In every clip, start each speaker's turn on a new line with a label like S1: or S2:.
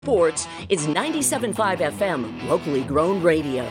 S1: Sports is 97.5 FM, locally grown radio.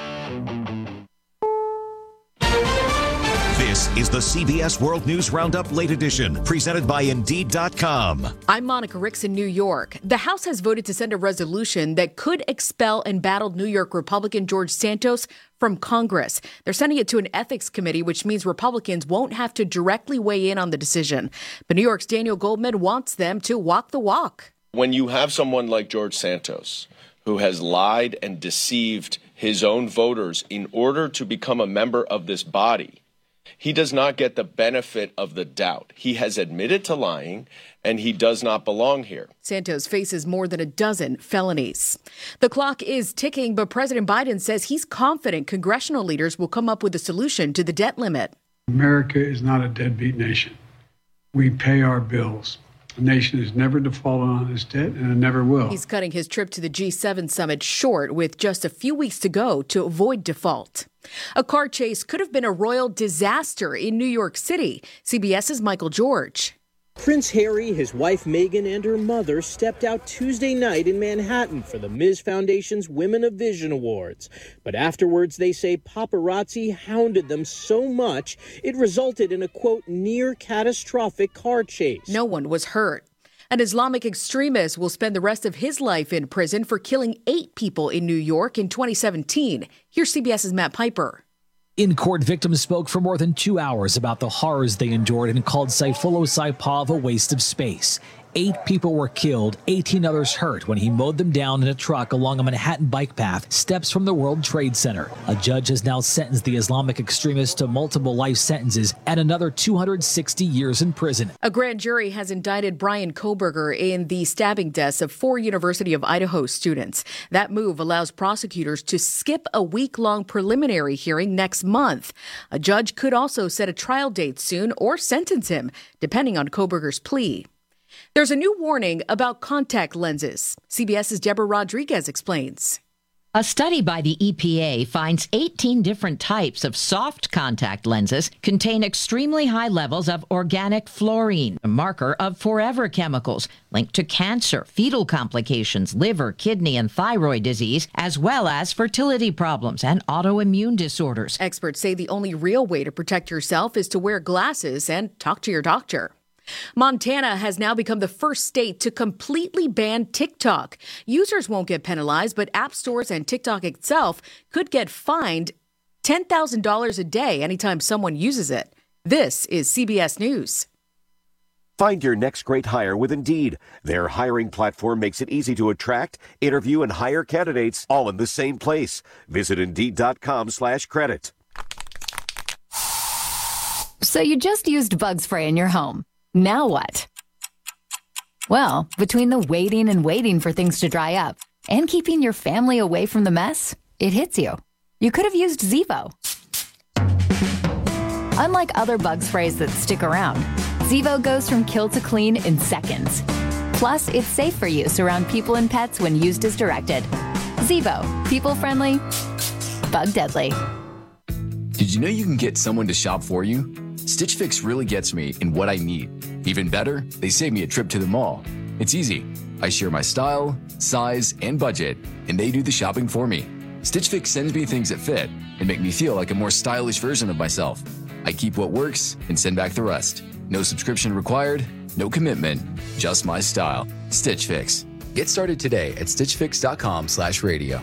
S2: This is the CBS World News Roundup Late Edition, presented by Indeed.com.
S3: I'm Monica Ricks in New York. The House has voted to send a resolution that could expel embattled New York Republican George Santos from Congress. They're sending it to an ethics committee, which means Republicans won't have to directly weigh in on the decision. But New York's Daniel Goldman wants them to walk the walk.
S4: When you have someone like George Santos, who has lied and deceived his own voters in order to become a member of this body, he does not get the benefit of the doubt. He has admitted to lying, and he does not belong here.
S3: Santos faces more than a dozen felonies. The clock is ticking, but President Biden says he's confident congressional leaders will come up with a solution to the debt limit.
S5: America is not a deadbeat nation. We pay our bills. The nation has never defaulted on its debt, and it never will.
S3: He's cutting his trip to the G7 summit short with just a few weeks to go to avoid default. A car chase could have been a royal disaster in New York City. CBS's Michael George.
S6: Prince Harry, his wife Meghan, and her mother stepped out Tuesday night in Manhattan for the Ms. Foundation's Women of Vision Awards. But afterwards, they say paparazzi hounded them so much it resulted in a, quote, near catastrophic car chase.
S3: No one was hurt. An Islamic extremist will spend the rest of his life in prison for killing 8 people in New York in 2017. Here's CBS's Matt Piper.
S7: In court, victims spoke for more than 2 hours about the horrors they endured and called Sayfullo Saipov a waste of space. 8 people were killed, 18 others hurt when he mowed them down in a truck along a Manhattan bike path, steps from the World Trade Center. A judge has now sentenced the Islamic extremist to multiple life sentences and another 260 years in prison.
S3: A grand jury has indicted Bryan Kohberger in the stabbing deaths of 4 University of Idaho students. That move allows prosecutors to skip a week-long preliminary hearing next month. A judge could also set a trial date soon or sentence him, depending on Kohberger's plea. There's a new warning about contact lenses. CBS's Deborah Rodriguez explains.
S8: A study by the EPA finds 18 different types of soft contact lenses contain extremely high levels of organic fluorine, a marker of forever chemicals linked to cancer, fetal complications, liver, kidney, and thyroid disease, as well as fertility problems and autoimmune disorders.
S3: Experts say the only real way to protect yourself is to wear glasses and talk to your doctor. Montana has now become the first state to completely ban TikTok. Users won't get penalized, but app stores and TikTok itself could get fined $10,000 a day anytime someone uses it. This is CBS News.
S9: Find your next great hire with Indeed. Their hiring platform makes it easy to attract, interview, and hire candidates all in the same place. Visit Indeed.com/credit.
S10: So you just used bug spray in your home. Now what? Well, between the waiting for things to dry up and keeping your family away from the mess, it hits you. You could have used Zevo. Unlike other bug sprays that stick around, Zevo goes from kill to clean in seconds. Plus, it's safe for use around people and pets when used as directed. Zevo, people-friendly, bug-deadly.
S11: Did you know you can get someone to shop for you? Stitch Fix really gets me in what I need. Even better, they save me a trip to the mall. It's easy. I share my style, size, and budget, and they do the shopping for me. Stitch Fix sends me things that fit and make me feel like a more stylish version of myself. I keep what works and send back the rest. No subscription required, no commitment, just my style. Stitch Fix. Get started today at stitchfix.com/radio.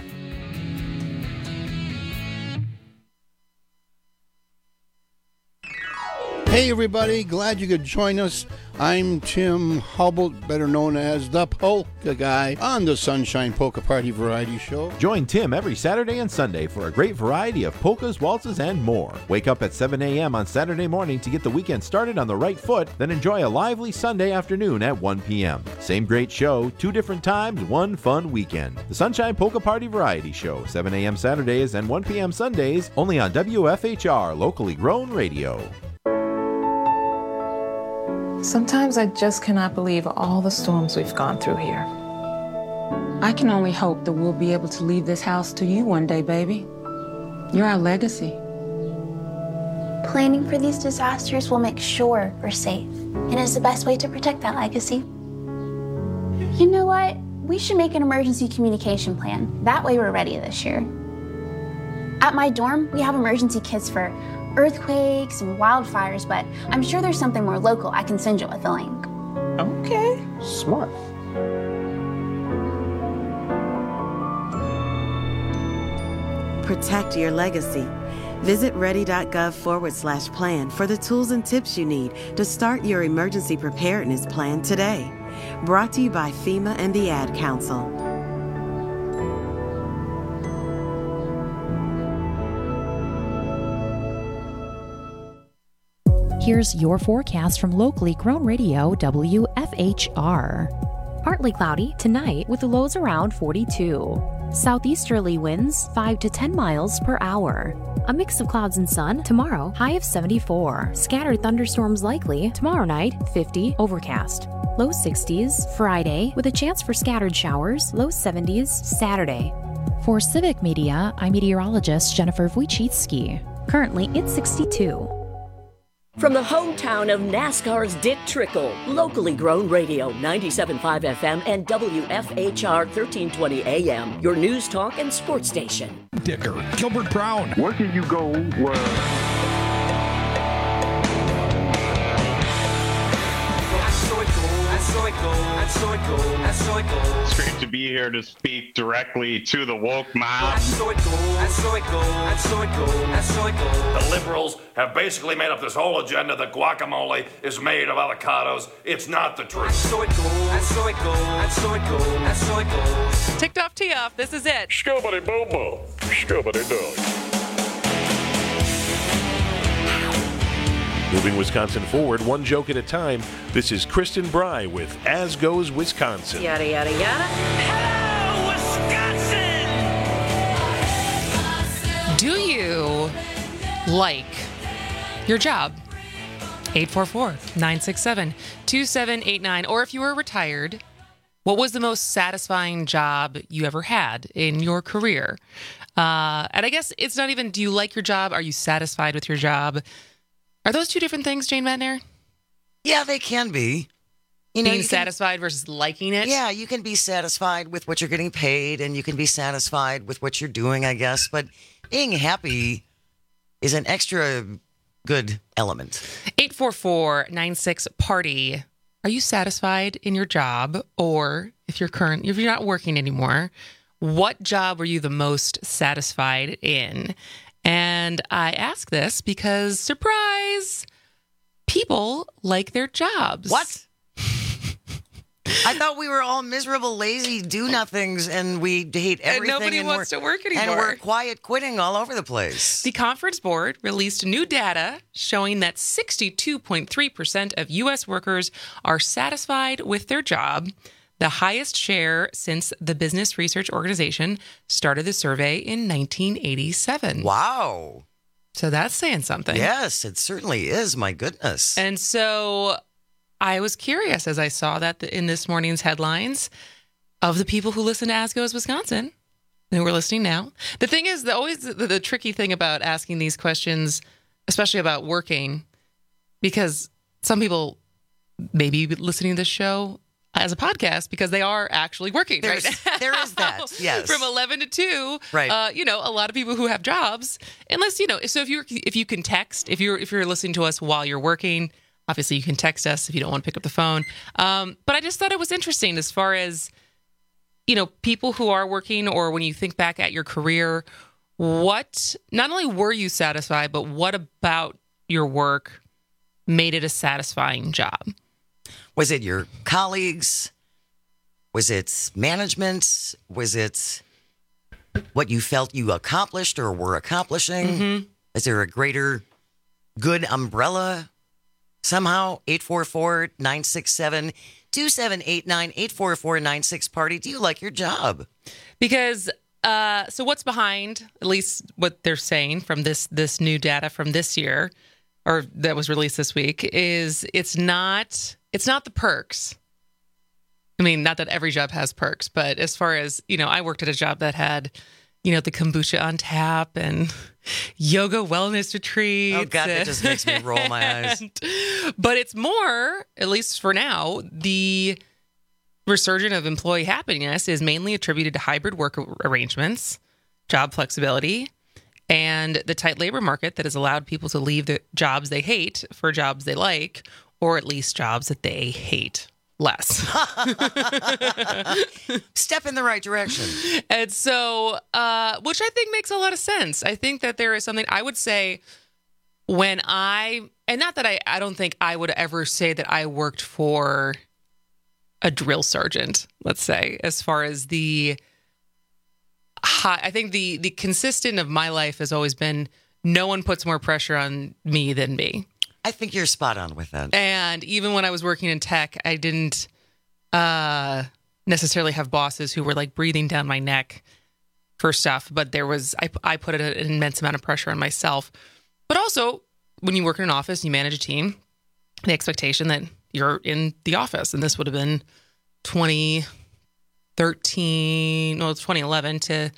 S12: Hey everybody, glad you could join us. I'm Tim Hubble, better known as the Polka Guy, on the Sunshine Polka Party Variety Show.
S13: Join Tim every Saturday and Sunday for a great variety of polkas, waltzes, and more. Wake up at 7 a.m. on Saturday morning to get the weekend started on the right foot, then enjoy a lively Sunday afternoon at 1 p.m. Same great show, 2 different times, 1 fun weekend. The Sunshine Polka Party Variety Show, 7 a.m. Saturdays and 1 p.m. Sundays, only on WFHR, locally grown radio.
S14: Sometimes I just cannot believe all the storms we've gone through here. I can only hope that we'll be able to leave this house to you one day, baby. You're our legacy.
S15: Planning for these disasters will make sure we're safe, and is the best way to protect that legacy. You know what? we should make an emergency communication plan. That way we're ready this year. At my dorm, we have emergency kits for earthquakes and wildfires, but I'm sure there's something more local I can send you with a link.
S6: Okay. Smart.
S16: Protect your legacy. Visit ready.gov/plan for the tools and tips you need to start your emergency preparedness plan today. Brought to you by FEMA and the Ad Council.
S17: Here's your forecast from locally grown radio WFHR. Partly cloudy tonight with lows around 42. Southeasterly winds 5 to 10 miles per hour. A mix of clouds and sun tomorrow, high of 74. Scattered thunderstorms likely tomorrow night, 50, overcast. Low 60s Friday with a chance for scattered showers, low 70s Saturday. For Civic Media, I'm meteorologist Jennifer Wojcicki. Currently, it's 62.
S1: From the hometown of NASCAR's Dick Trickle, locally grown radio, 97.5 FM and WFHR 1320 AM, your news, talk, and sports station.
S18: Dicker, Gilbert Brown.
S19: Where can you go where...
S20: It's great to be here to speak directly to the woke mob.
S21: The liberals have basically made up this whole agenda that guacamole is made of avocados. It's not the truth.
S22: Ticked off, tee off. This is it.
S21: Scoobity boo boo. Scoobity doo.
S23: Moving Wisconsin forward, one joke at a time, this is Kristen Bry with As Goes Wisconsin.
S22: Yada, yada, yada. Hello, Wisconsin! Do you like your job? 844-967-2789. Or if you were retired, what was the most satisfying job you ever had in your career? And I guess it's not even, do you like your job? Are you satisfied with your job? Are those two different things, Jane Metner?
S24: Yeah, they can be.
S22: Being satisfied versus liking it?
S24: Yeah, you can be satisfied with what you're getting paid, and you can be satisfied with what you're doing, I guess. But being happy is an extra good element.
S22: 844-96-PARTY. Are you satisfied in your job? Or if you're not working anymore, what job were you the most satisfied in? And I ask this because, surprise, people like their jobs.
S24: What? I thought we were all miserable, lazy do-nothings, and we hate everything.
S22: And nobody wants to work anymore.
S24: And we're quiet quitting all over the place.
S22: The Conference Board released new data showing that 62.3% of U.S. workers are satisfied with their job, the highest share since the Business Research Organization started the survey in 1987.
S24: Wow.
S22: So that's saying something.
S24: Yes, it certainly is. My goodness.
S22: And so I was curious as I saw that in this morning's headlines of the people who listen to As Goes Wisconsin, who are listening now. The thing is, always the tricky thing about asking these questions, especially about working, because some people may be listening to this show as a podcast because they are actually working right now.
S24: There is that, yes.
S22: From 11 to 2,
S24: right.
S22: A lot of people who have jobs, unless, so if you can text, if you're listening to us while you're working, obviously you can text us if you don't want to pick up the phone. But I just thought it was interesting as far as, people who are working, or when you think back at your career, what, not only were you satisfied, but what about your work made it a satisfying job?
S24: Was it your colleagues? Was it management? Was it what you felt you accomplished or were accomplishing?
S22: Mm-hmm.
S24: Is there a greater good umbrella somehow? 844-967-2789, 844-96-PARTY. Do you like your job?
S22: Because, so what's behind, at least what they're saying from this new data from this year, or that was released this week, is it's not the perks. I mean, not that every job has perks, but as far as, I worked at a job that had, the kombucha on tap and yoga wellness retreats.
S24: Oh, God, that just makes me roll my eyes.
S22: But it's more, at least for now, the resurgence of employee happiness is mainly attributed to hybrid work arrangements, job flexibility, and the tight labor market that has allowed people to leave the jobs they hate for jobs they like, or at least jobs that they hate less.
S24: Step in the right direction.
S22: And so, which I think makes a lot of sense. I think that there is something I would say when and not that I don't think I would ever say that I worked for a drill sergeant, let's say, as far as I think the consistent of my life has always been no one puts more pressure on me than me.
S24: I think you're spot on with that.
S22: And even when I was working in tech, I didn't necessarily have bosses who were like breathing down my neck for stuff, but I put an immense amount of pressure on myself. But also, when you work in an office, you manage a team, the expectation that you're in the office, and this would have been 2011 to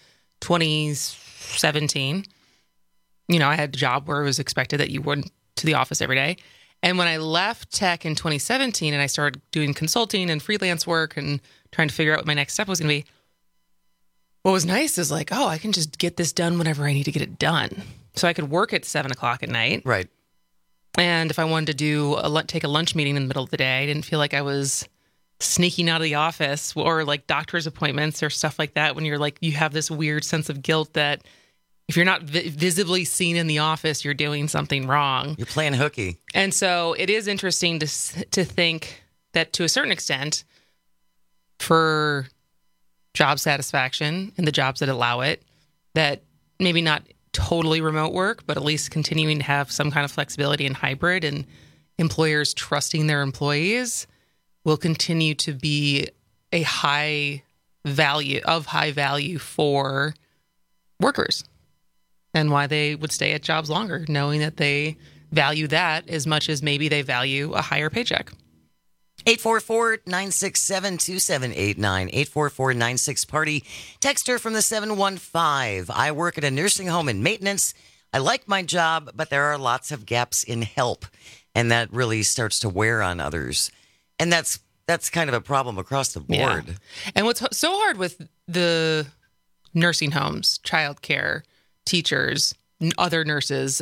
S22: 2017. You know, I had a job where it was expected that you went to the office every day. And when I left tech in 2017 and I started doing consulting and freelance work and trying to figure out what my next step was going to be, what was nice is like, oh, I can just get this done whenever I need to get it done. So I could work at 7:00 at night.
S24: Right.
S22: And if I wanted to take a lunch meeting in the middle of the day, I didn't feel like I was sneaking out of the office or like doctor's appointments or stuff like that when you're like, you have this weird sense of guilt that if you're not visibly seen in the office, you're doing something wrong.
S24: You're playing hooky. And
S22: so it is interesting to think that to a certain extent, for job satisfaction and the jobs that allow it, that maybe not totally remote work, but at least continuing to have some kind of flexibility and hybrid and employers trusting their employees will continue to be a high value for workers. And why they would stay at jobs longer, knowing that they value that as much as maybe they value a higher paycheck.
S24: 844-967-2789, 844-96-PARTY. Texter from the 715. I work at a nursing home in maintenance. I like my job, but there are lots of gaps in help, and that really starts to wear on others. And that's kind of a problem across the board.
S22: Yeah. And what's so hard with the nursing homes, childcare, teachers, other nurses,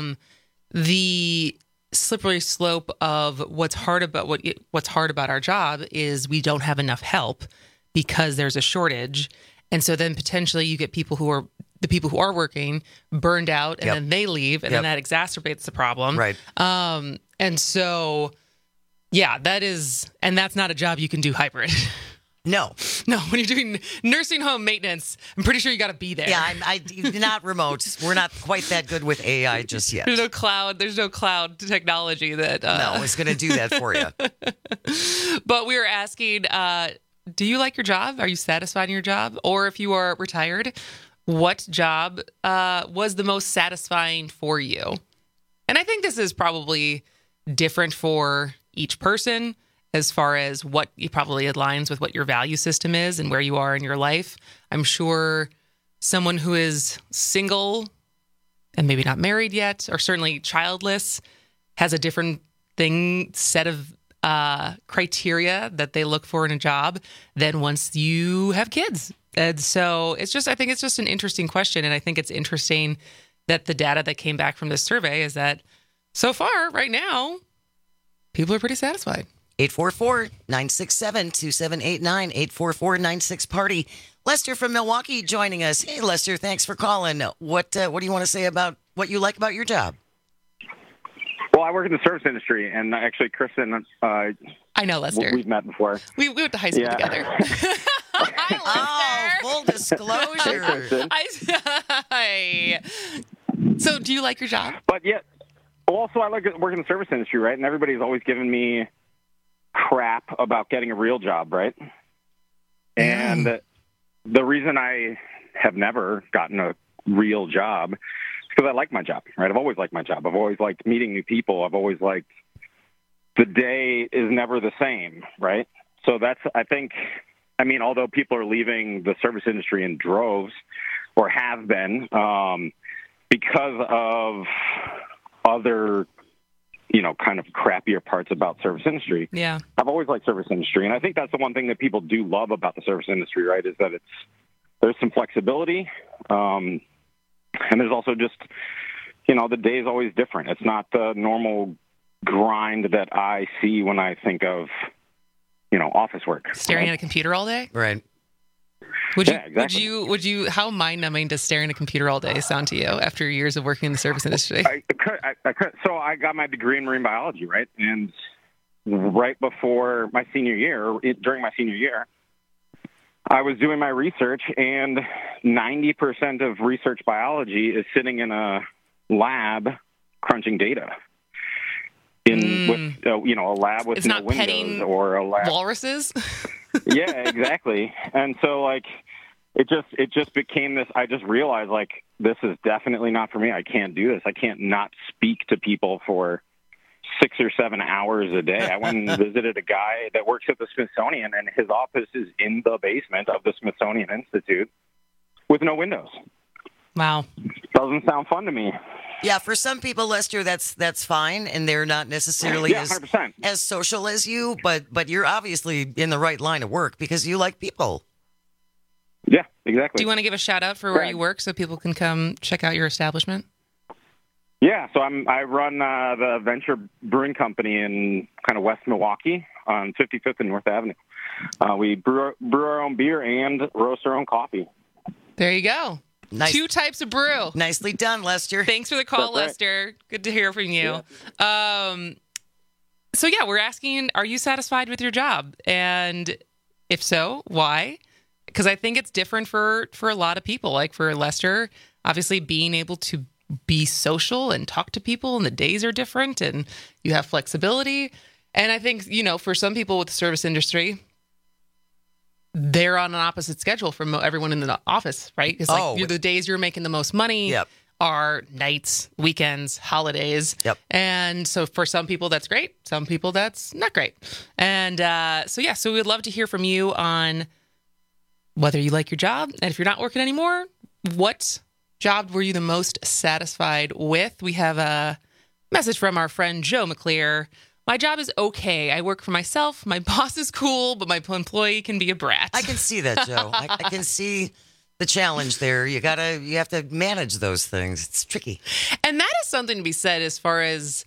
S22: the slippery slope of what's hard about our job is we don't have enough help because there's a shortage. And so then potentially you get people who are working burned out and then they leave and then that exacerbates the problem.
S24: Right.
S22: And so, yeah, that's not a job you can do hybrid.
S24: No,
S22: when you're doing nursing home maintenance, I'm pretty sure you got to be there.
S24: Yeah, not remote. We're not quite that good with AI just yet.
S22: There's no cloud technology that...
S24: No, it's going to do that for you.
S22: But we were asking, do you like your job? Are you satisfied in your job? Or if you are retired, what job was the most satisfying for you? And I think this is probably different for each person, as far as what you probably aligns with what your value system is and where you are in your life. I'm sure someone who is single and maybe not married yet, or certainly childless, has a different set of criteria that they look for in a job than once you have kids. And so I think it's just an interesting question. And I think it's interesting that the data that came back from this survey is that so far, right now, people are pretty satisfied.
S24: 844-967-2789, 844-96-PARTY. Lester from Milwaukee joining us. Hey, Lester, thanks for calling. What do you want to say about what you like about your job?
S2: Well, I work in the service industry, and actually, Kristen,
S22: I know Lester.
S2: We've met before.
S22: We went to high school together.
S24: Hi, Lester. Full disclosure.
S22: So, do you like your job?
S2: But yeah, also I like working in the service industry, right? And everybody's always given me crap about getting a real job, right? And the reason I have never gotten a real job is because I like my job, right? I've always liked my job. I've always liked meeting new people. I've always liked the day is never the same, right? So although people are leaving the service industry in droves or have been because of other kind of crappier parts about service industry.
S22: Yeah.
S2: I've always liked service industry, and I think that's the one thing that people do love about the service industry, right, is that there's some flexibility, and there's also just, the day is always different. It's not the normal grind that I see when I think of, office work.
S22: Staring at a computer all day?
S24: Right.
S2: Exactly.
S22: Would you, how mind-numbing does staring at a computer all day sound to you after years of working in the service industry?
S2: I could. So I got my degree in marine biology, right? And right before my senior year, during my senior year, I was doing my research, and 90% of research biology is sitting in a lab crunching data. With a lab with
S22: it's
S2: no
S22: not
S2: windows
S22: petting
S2: or a lab.
S22: Walruses?
S2: Yeah, exactly. And so it just became this. I just realized this is definitely not for me. I can't do this. I can't not speak to people for 6 or 7 hours a day. I went and visited a guy that works at the Smithsonian, and his office is in the basement of the Smithsonian Institute with no windows.
S22: Wow.
S2: Doesn't sound fun to me.
S24: Yeah, for some people, Lester, that's fine, and they're not necessarily as social as you, but you're obviously in the right line of work because you like people.
S2: Yeah, exactly.
S22: Do you want to give a shout out for where you work so people can come check out your establishment?
S2: Yeah, so I run the Venture Brewing Company in kind of West Milwaukee on 55th and North Avenue. We brew our own beer and roast our own coffee.
S22: There you go.
S24: Nice.
S22: 2 types of brew.
S24: Nicely done, Lester.
S22: Thanks for the call, Lester. Good to hear from you. Yeah. So, we're asking, are you satisfied with your job? And if so, why? Because I think it's different for a lot of people. Like for Lester, obviously being able to be social and talk to people, and the days are different, and you have flexibility. And I think, for some people with the service industry, they're on an opposite schedule from everyone in the office, right? It's the days you're making the most money are nights, weekends, holidays.
S24: Yep.
S22: And so for some people, that's great. Some people, that's not great. And so we'd love to hear from you on whether you like your job. And if you're not working anymore, what job were you the most satisfied with? We have a message from our friend Joe McClear. My job is okay. I work for myself. My boss is cool, but my employee can be a brat.
S24: I can see that, Joe. I can see the challenge there. You have to manage those things. It's tricky.
S22: And that is something to be said as far as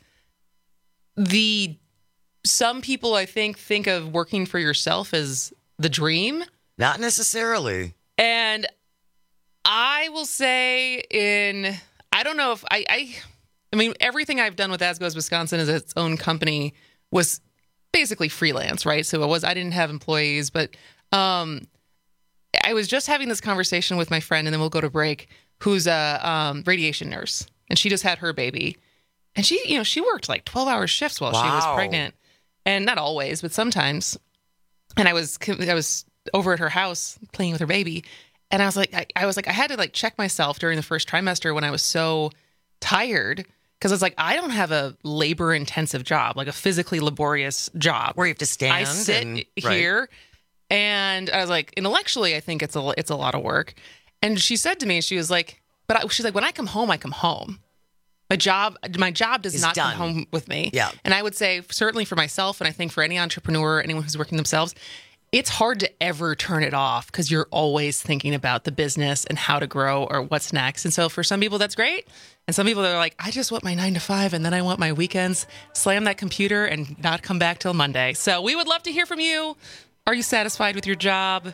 S22: some people, I think of working for yourself as the dream.
S24: Not necessarily.
S22: And I will say I don't know if I mean, everything I've done with As Goes Wisconsin as its own company was basically freelance, right? So I didn't have employees, but I was just having this conversation with my friend, and then we'll go to break, who's a radiation nurse, and she just had her baby. And she worked 12-hour shifts while she was pregnant. And not always, but sometimes. And I was over at her house playing with her baby. And I was like, I had to check myself during the first trimester when I was so tired. Because it's I don't have a labor-intensive job, a physically laborious job.
S24: Where you have to stand.
S22: I sit here, and I was intellectually, I think it's a lot of work. And she said to me, she was she's like, when I come home, I come home. My job does not come home with me.
S24: Yeah.
S22: And I would say, certainly for myself, and I think for any entrepreneur, anyone who's working themselves, it's hard to ever turn it off because you're always thinking about the business and how to grow or what's next. And so for some people, that's great. And some people are like, I just want my 9 to 5 and then I want my weekends, slam that computer and not come back till Monday. So we would love to hear from you. Are you satisfied with your job?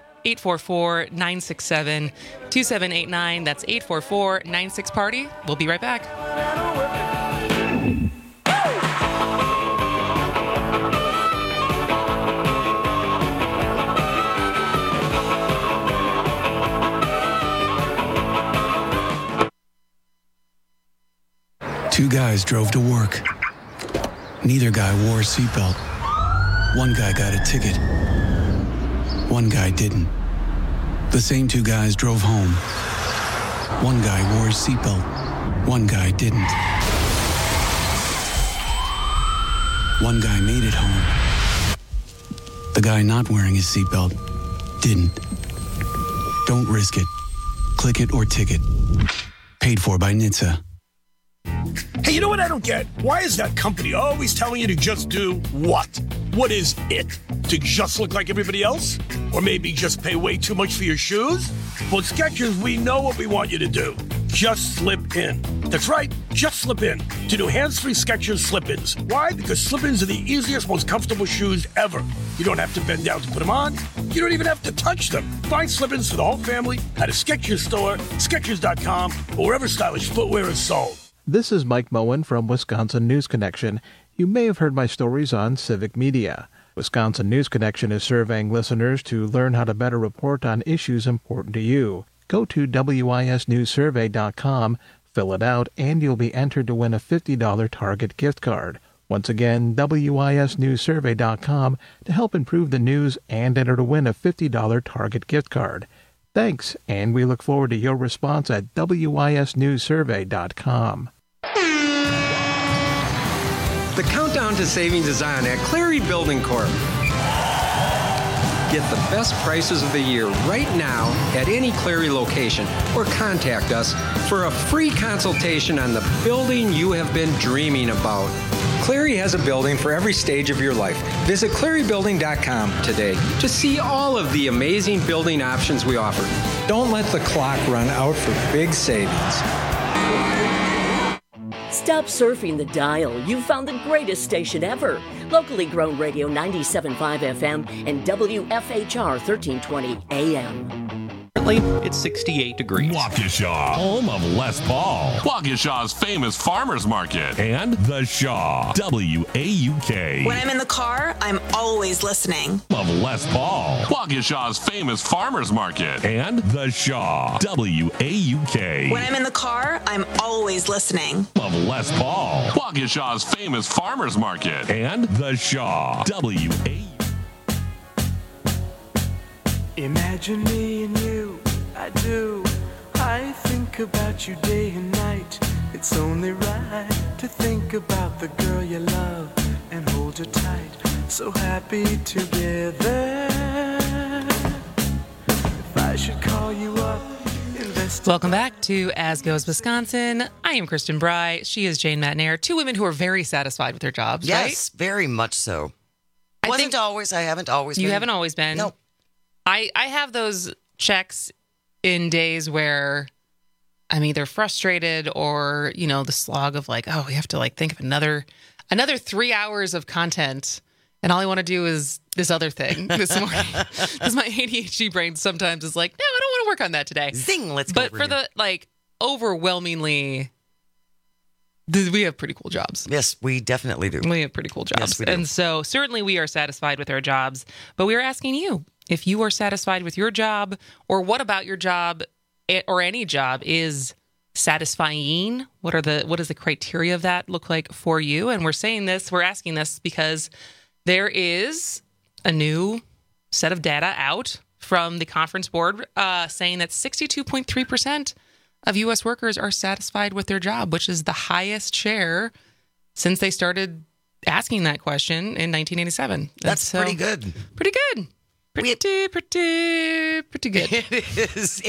S22: 844-967-2789. That's 844-96-PARTY. We'll be right back.
S4: Two guys drove to work. Neither guy wore a seatbelt. One guy got a ticket. One guy didn't. The same two guys drove home. One guy wore his seatbelt. One guy didn't. One guy made it home. The guy not wearing his seatbelt didn't. Don't risk it. Click it or ticket. Paid for by NHTSA.
S5: Hey, you know what I don't get? Why is that company always telling you to just do what? What is it? To just look like everybody else? Or maybe just pay way too much for your shoes? Well, at Skechers, we know what we want you to do. Just slip in. That's right, just slip in. To do hands-free Skechers slip-ins. Why? Because slip-ins are the easiest, most comfortable shoes ever. You don't have to bend down to put them on. You don't even have to touch them. Find slip-ins for the whole family at a Skechers store, Skechers.com, or wherever stylish footwear is sold.
S7: This is Mike Moen from Wisconsin News Connection. You may have heard my stories on civic media. Wisconsin News Connection is surveying listeners to learn how to better report on issues important to you. Go to wisnewssurvey.com, fill it out, and you'll be entered to win a $50 Target gift card. Once again, wisnewssurvey.com to help improve the news and enter to win a $50 Target gift card. Thanks, and we look forward to your response at wisnewssurvey.com.
S8: The countdown to savings is on at Clary Building Corp. Get the best prices of the year right now at any Clary location or contact us for a free consultation on the building you have been dreaming about. Clary has a building for every stage of your life. Visit clarybuilding.com today to see all of the amazing building options we offer. Don't let the clock run out for big savings.
S1: Stop surfing the dial. You found the greatest station ever. Locally grown radio 97.5 FM and WFHR 1320 AM.
S18: It's 68 degrees.
S25: Waukesha, home of Les Paul. Waukesha's famous farmers market. And The Shaw, WAUK.
S26: When I'm in the car, I'm always listening.
S25: Of Les Paul. Waukesha's famous farmers market. And The Shaw, WAUK.
S26: When I'm in the car, I'm always listening.
S25: Of Les Paul. Waukesha's famous farmers market. And The Shaw, WAUK.
S27: Imagine me and you, I do. I think about you day and night. It's only right to think about the girl you love and hold her tight. So happy together. If I should call you up,
S22: welcome back to As Goes Wisconsin. I am Kristen Bry. She is Jane Matnair. Two women who are very satisfied with their jobs, right?
S24: Yes, very much so. I haven't always been.
S22: You haven't always been?
S24: No.
S22: I have those checks in days where I'm either frustrated or, you know, the slog of like, oh, we have to like think of another 3 hours of content. And all I want to do is this other thing this morning. Because my ADHD brain sometimes is like, no, I don't want to work on that today.
S24: Zing, let's go.
S22: But for the like overwhelmingly, we have pretty cool jobs.
S24: Yes, we definitely do.
S22: We have pretty cool jobs.
S24: Yes, we do.
S22: And so certainly we are satisfied with our jobs, but we are asking you if you are satisfied with your job, or what about your job or any job is satisfying? What does the criteria of that look like for you? And we're asking this because there is a new set of data out from the Conference Board saying that 62.3% of U.S. workers are satisfied with their job, which is the highest share since they started asking that question in 1987.
S24: That's pretty good.
S22: Pretty good. Pretty good.
S24: It is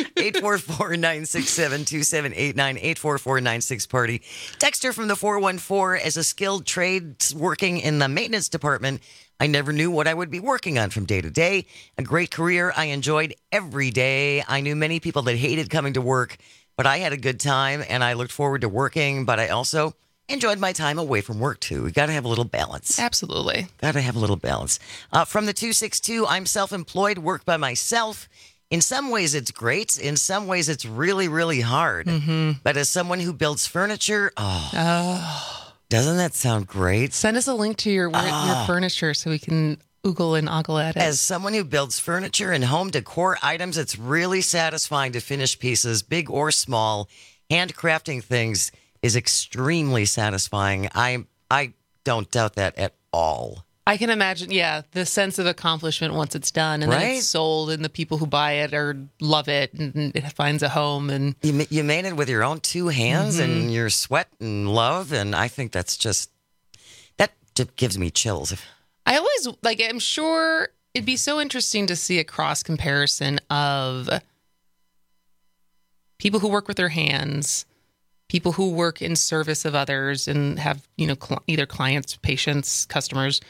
S24: 844-967-2789, 844-96-PARTY. Texter from the 414, as a skilled trade working in the maintenance department, I never knew what I would be working on from day to day. A great career I enjoyed every day. I knew many people that hated coming to work, but I had a good time and I looked forward to working, but I also enjoyed my time away from work, too. We got to have a little balance.
S22: Absolutely.
S24: Got to have a little balance. From the 262, I'm self-employed, work by myself. In some ways, it's great. In some ways, it's really, really hard.
S22: Mm-hmm.
S24: But as someone who builds furniture, doesn't that sound great?
S22: Send us a link to your furniture so we can oogle and ogle at it.
S24: As someone who builds furniture and home decor items, it's really satisfying to finish pieces, big or small. Handcrafting things is extremely satisfying. I don't doubt that at all.
S22: I can imagine, the sense of accomplishment once it's done and then it's sold and the people who buy it love it and it finds a home. And
S24: you made it with your own two hands and your sweat and love, and I think that just gives me chills.
S22: I always, I'm sure it'd be so interesting to see a cross comparison of people who work with their hands people who work in service of others and have, either clients, patients, customers,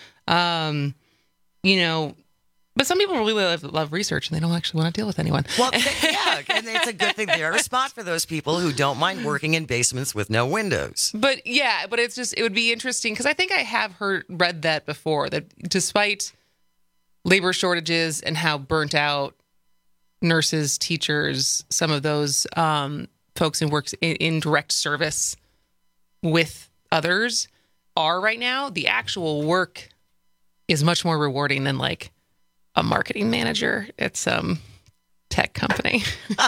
S22: but some people really love research and they don't actually want to deal with anyone.
S24: Well, yeah, and it's a good thing there are a spot for those people who don't mind working in basements with no windows.
S22: But it would be interesting because I think I have read that before, that despite labor shortages and how burnt out nurses, teachers, some of those folks who work in direct service with others are right now, the actual work is much more rewarding than like a marketing manager at some tech company.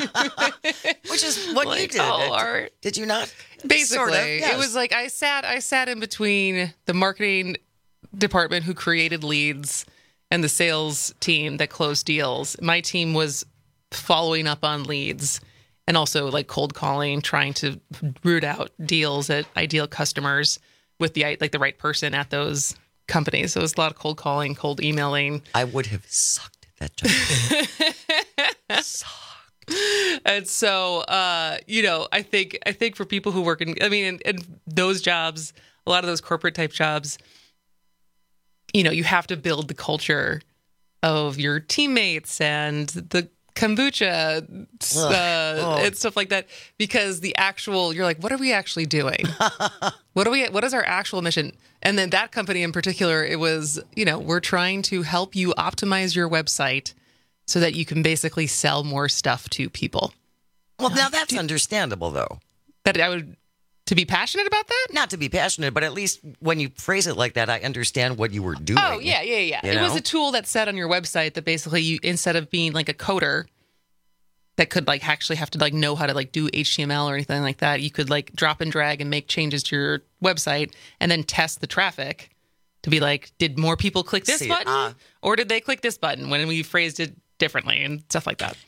S24: Which is what you did. Did you not?
S22: Basically,
S24: sort of, yes.
S22: It was like I sat in between the marketing department who created leads and the sales team that closed deals. My team was following up on leads and also like cold calling, trying to root out deals at ideal customers with the right person at those companies. So it was a lot of cold calling, cold emailing.
S24: I would have sucked at that job.
S22: And so, I think for people who work in those jobs, a lot of those corporate type jobs, you have to build the culture of your teammates and the kombucha and stuff like that, because you're like, what are we actually doing? What is our actual mission? And then that company in particular, it was, we're trying to help you optimize your website so that you can basically sell more stuff to people.
S24: Well, now that's understandable, though.
S22: To be passionate about that?
S24: Not to be passionate, but at least when you phrase it like that, I understand what you were doing.
S22: Oh, yeah. It was a tool that said on your website that basically you, instead of being like a coder that could like actually have to like know how to like do HTML or anything like that, you could like drop and drag and make changes to your website and then test the traffic to be like, did more people click this button or did they click this button when we phrased it differently and stuff like that.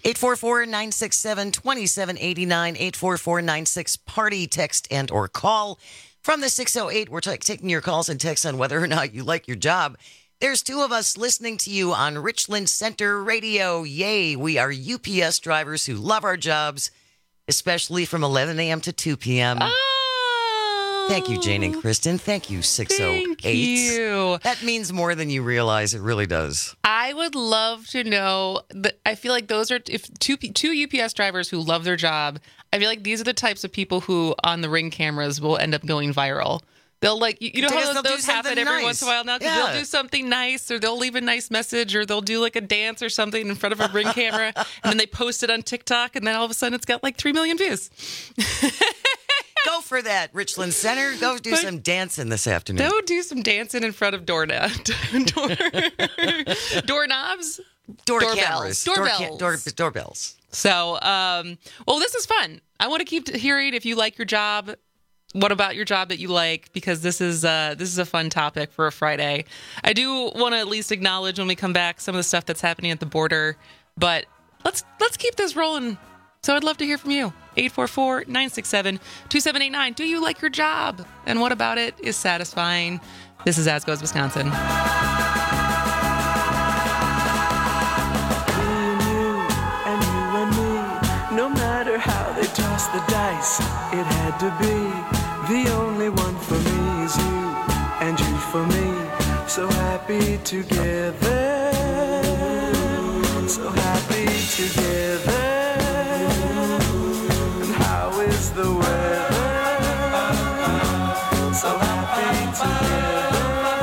S24: 844-967-2789, 844-96-PARTY, text and or call. From the 608, we're taking your calls and texts on whether or not you like your job. There's two of us listening to you on Richland Center Radio. Yay, we are UPS drivers who love our jobs, especially from 11 a.m. to 2 p.m. Thank you, Jane and Kristen. Thank you, 608.
S22: Thank you.
S24: That means more than you realize. It really does.
S22: I would love to know. I feel like those are two UPS drivers who love their job. I feel like these are the types of people who on the Ring cameras will end up going viral. They'll like, how those happen every once in a while now? Because they'll do something nice, or they'll leave a nice message, or they'll do like a dance or something in front of a Ring camera, and then they post it on TikTok, and then all of a sudden it's got like 3 million views.
S24: Go for that, Richland Center. Go do some dancing this afternoon.
S22: Go do some dancing in front of doorknobs.
S24: Doorbells.
S22: So, this is fun. I want to keep hearing if you like your job. What about your job that you like? Because this is a fun topic for a Friday. I do want to at least acknowledge when we come back some of the stuff that's happening at the border. But let's keep this rolling. So I'd love to hear from you. 844-967-2789. Do you like your job? And what about it is satisfying? This is As Goes Wisconsin.
S27: No matter how they toss the dice, it had to be. The only one for me is you, and you for me. So happy together, so happy together. And how is the weather? So happy together.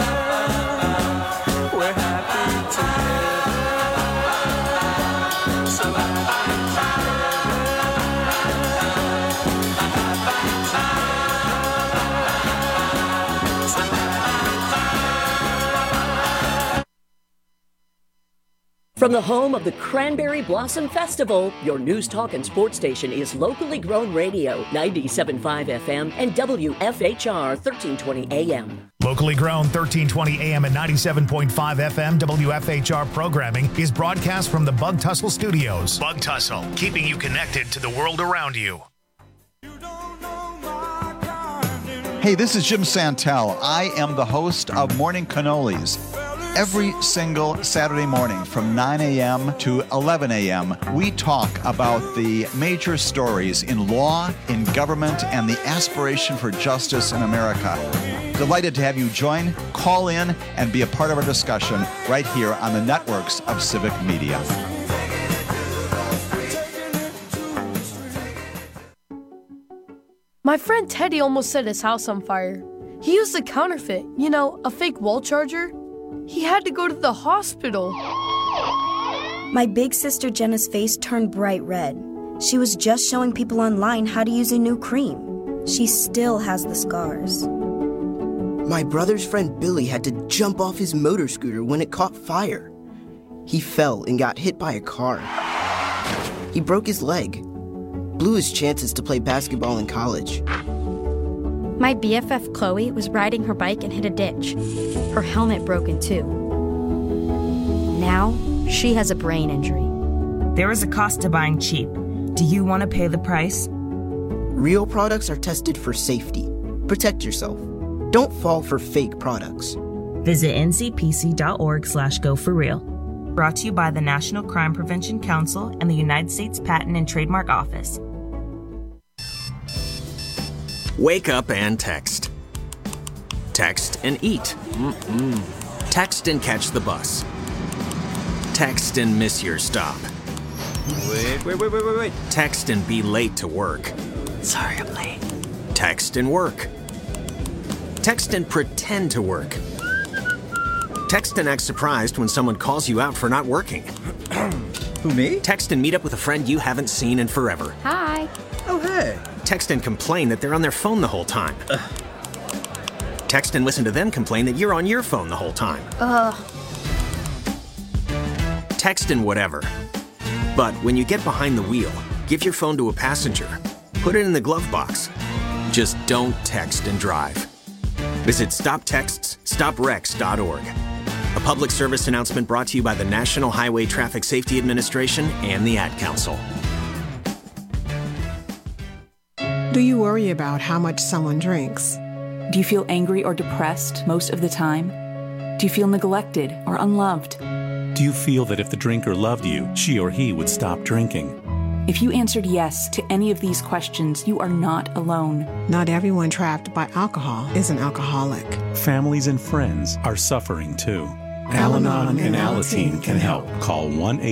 S27: We're happy together. So happy
S1: From the home of the Cranberry Blossom Festival, your news, talk, and sports station is Locally Grown Radio, 97.5 FM and WFHR 1320 AM.
S3: Locally grown 1320 AM and 97.5 FM WFHR programming is broadcast from the Bug Tussle Studios. Bug Tussle, keeping you connected to the world around you.
S9: Hey, this is Jim Santel. I am the host of Morning Cannolis. Every single Saturday morning from 9 a.m. to 11 a.m., we talk about the major stories in law, in government, and the aspiration for justice in America. Delighted to have you join, call in, and be a part of our discussion right here on the networks of Civic Media.
S10: My friend Teddy almost set his house on fire. He used a counterfeit, a fake wall charger. He had to go to the hospital.
S11: My big sister Jenna's face turned bright red. She was just showing people online how to use a new cream. She still has the scars.
S12: My brother's friend Billy had to jump off his motor scooter when it caught fire. He fell and got hit by a car. He broke his leg, blew his chances to play basketball in college.
S13: My BFF Chloe was riding her bike and hit a ditch. Her helmet broke in two. Now, she has a brain injury.
S14: There is a cost to buying cheap. Do you want to pay the price?
S12: Real products are tested for safety. Protect yourself. Don't fall for fake products.
S14: Visit ncpc.org/go4real. Brought to you by the National Crime Prevention Council and the United States Patent and Trademark Office.
S15: Wake up and text. Text and eat. Text and catch the bus. Text and miss your stop. Wait. Text and be late to work.
S14: Sorry, I'm late.
S15: Text and work. Text and pretend to work. Text and act surprised when someone calls you out for not working.
S28: Who, me?
S15: Text and meet up with a friend you haven't seen in forever.
S13: Hi.
S28: Oh, hey.
S15: Text and complain that they're on their phone the whole time. Text and listen to them complain that you're on your phone the whole time. Text and whatever. But when you get behind the wheel, give your phone to a passenger. Put it in the glove box. Just don't text and drive. Visit StopTextsStopWrecks.org. A public service announcement brought to you by the National Highway Traffic Safety Administration and the Ad Council.
S29: Do you worry about how much someone drinks?
S30: Do you feel angry or depressed most of the time? Do you feel neglected or unloved?
S31: Do you feel that if the drinker loved you, she or he would stop drinking?
S30: If you answered yes to any of these questions, you are not alone.
S29: Not everyone trapped by alcohol is an alcoholic.
S31: Families and friends are suffering too.
S29: Al-Anon and Alateen can help.
S31: Call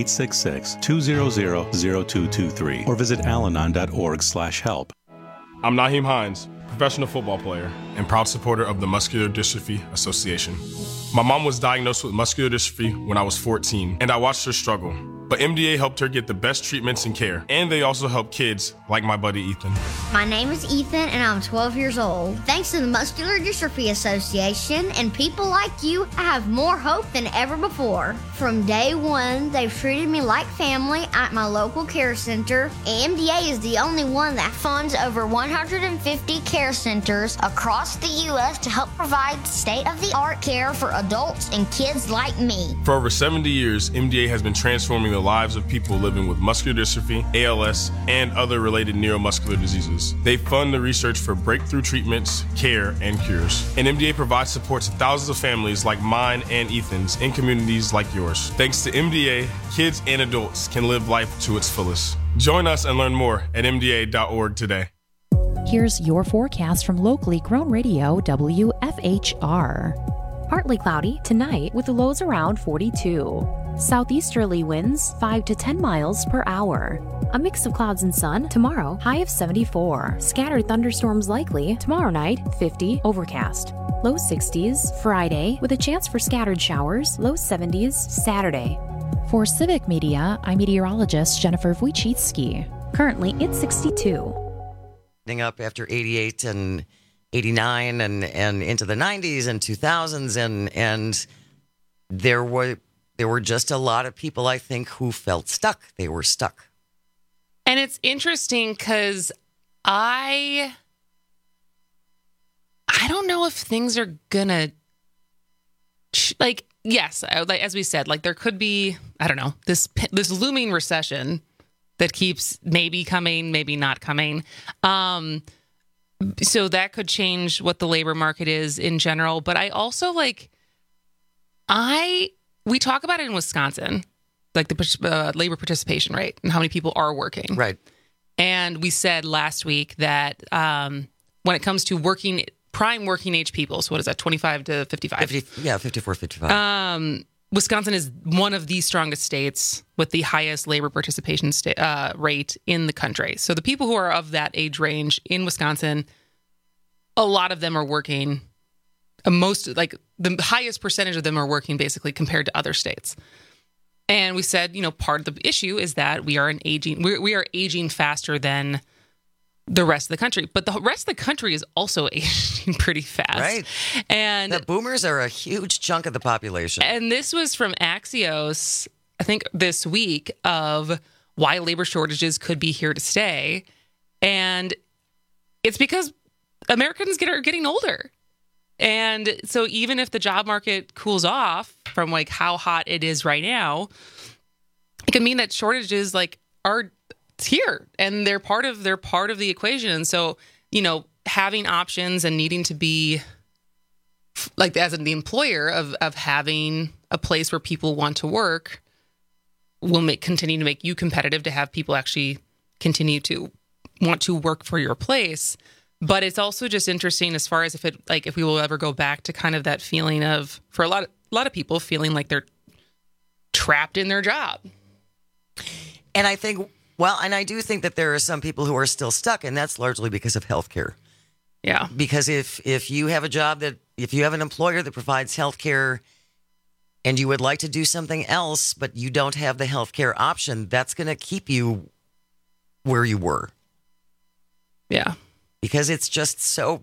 S31: 1-866-200-0223 or visit alanon.org/help.
S32: I'm Naheem Hines, professional football player and proud supporter of the Muscular Dystrophy Association. My mom was diagnosed with muscular dystrophy when I was 14, and I watched her struggle. But MDA helped her get the best treatments and care, and they also help kids like my buddy Ethan.
S33: My name is Ethan, and I'm 12 years old. Thanks to the Muscular Dystrophy Association and people like you, I have more hope than ever before. From day one, they've treated me like family at my local care center. MDA is the only one that funds over 150 care centers across the U.S. to help provide state-of-the-art care for adults and kids like me.
S32: For over 70 years, MDA has been transforming the lives of people living with muscular dystrophy, ALS, and other related neuromuscular diseases. They fund the research for breakthrough treatments, care, and cures. And MDA provides support to thousands of families like mine and Ethan's in communities like yours. Thanks to MDA, kids and adults can live life to its fullest. Join us and learn more at MDA.org today.
S17: Here's your forecast from locally grown radio WFHR. Partly cloudy tonight with the lows around 42. Southeasterly winds 5 to 10 miles per hour. A mix of clouds and sun tomorrow, high of 74. Scattered thunderstorms likely tomorrow night, 50, overcast. Low 60s Friday with a chance for scattered showers, low 70s Saturday. For Civic Media, I'm meteorologist Jennifer Wojcicki. Currently, it's 62.
S24: Up after 88 and 89 and into the 90s and 2000s and there were just a lot of people, I think, who felt stuck. They were stuck.
S22: And it's interesting because I don't know if things are gonna yes, as we said, there could be, I don't know, this looming recession that keeps maybe coming, maybe not coming. So that could change what the labor market is in general. But I also We talk about it in Wisconsin, like the labor participation rate and how many people are working.
S24: Right.
S22: And we said last week that when it comes to prime working age people, so what is that, 25 to 55?
S24: 54, 55.
S22: Wisconsin is one of the strongest states with the highest labor participation rate in the country. So the people who are of that age range in Wisconsin, a lot of them are working. The highest percentage of them are working basically compared to other states. And we said, part of the issue is that we are aging faster than the rest of the country. But the rest of the country is also aging pretty fast.
S24: Right.
S22: And
S24: the boomers are a huge chunk of the population.
S22: And this was from Axios, I think this week, of why labor shortages could be here to stay. And it's because Americans are getting older. And so even if the job market cools off from like how hot it is right now, it can mean that shortages are here and they're part of the equation. And so, having options and needing to be as the employer of having a place where people want to work will continue to make you competitive to have people actually continue to want to work for your place. But it's also just interesting as far as if we will ever go back to kind of that feeling of, for a lot of people, feeling like they're trapped in their job.
S24: And I do think that there are some people who are still stuck, and that's largely because of healthcare.
S22: Yeah.
S24: Because if you have if you have an employer that provides healthcare and you would like to do something else, but you don't have the healthcare option, that's going to keep you where you were.
S22: Yeah.
S24: Because it's just so...